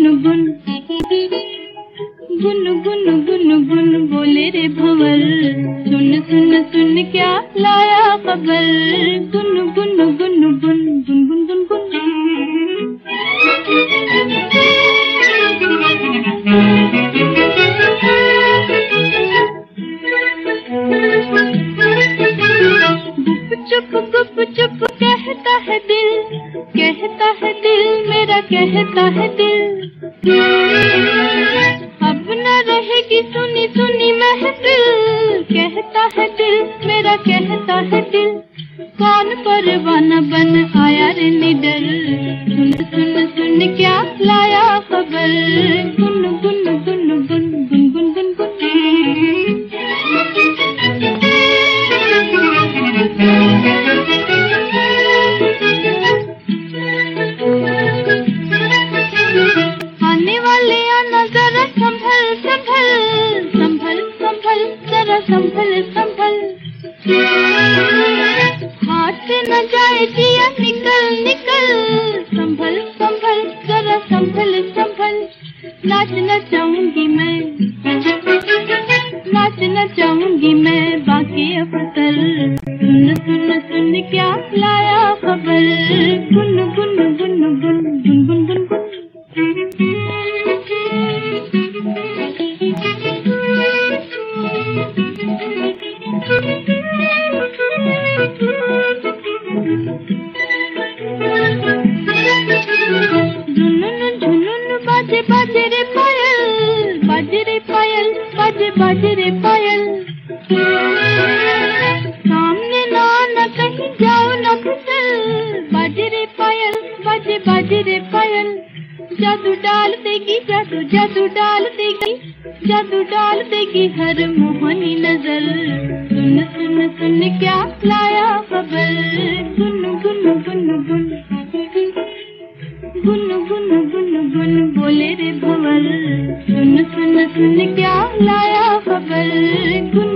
गुन गुन गुन गुन गुन बोले रे भंवर, सुन सुन सुन क्या लाया खबर। गुन गुन गुन गुन गुन गुन गुन गुन गुप चुप कहता है दिल मेरा कहता है दिल। अब न रहेगी सुनी सुनी महफिल, कहता है दिल मेरा कहता है दिल। कौन परवाना बन आया रे निडर, सुन सुन सुन क्या लाया खबर। गुन गुन गुन गुन गुन गुन गुन गुन आने वाले आना जरा संभल संभल संभल संभल जरा संभल संभल। हाथ से न जाए जिया निकल निकल, संभल संभल जरा संभल संभल। नाच नचाऊंगी मैं नाच नचाऊंगी मैं बाकी अफसर, सुन सुन सुन क्या लाया खबर। गुन गुन गुन गुन गुन गुन गुन गुन बाजे बाजे रे पायल, बाजे रे पायल, बाजे बाजे रे पायल। सामने ना आना कहीं जाओ ना फिसल, बाजे रे पायल, बाजे बाजे रे पायल। जादू डाल देगी जादू जादू डाल देगी, जादू डाल देगी हर मोहनी नजर। सुन सुन सुन क्या लाया खबर। गुन गुन गुन गुन गुन गुन गुन गुन बोले रे भंवर, सुन सुन सुन क्या लाया खबर। गुन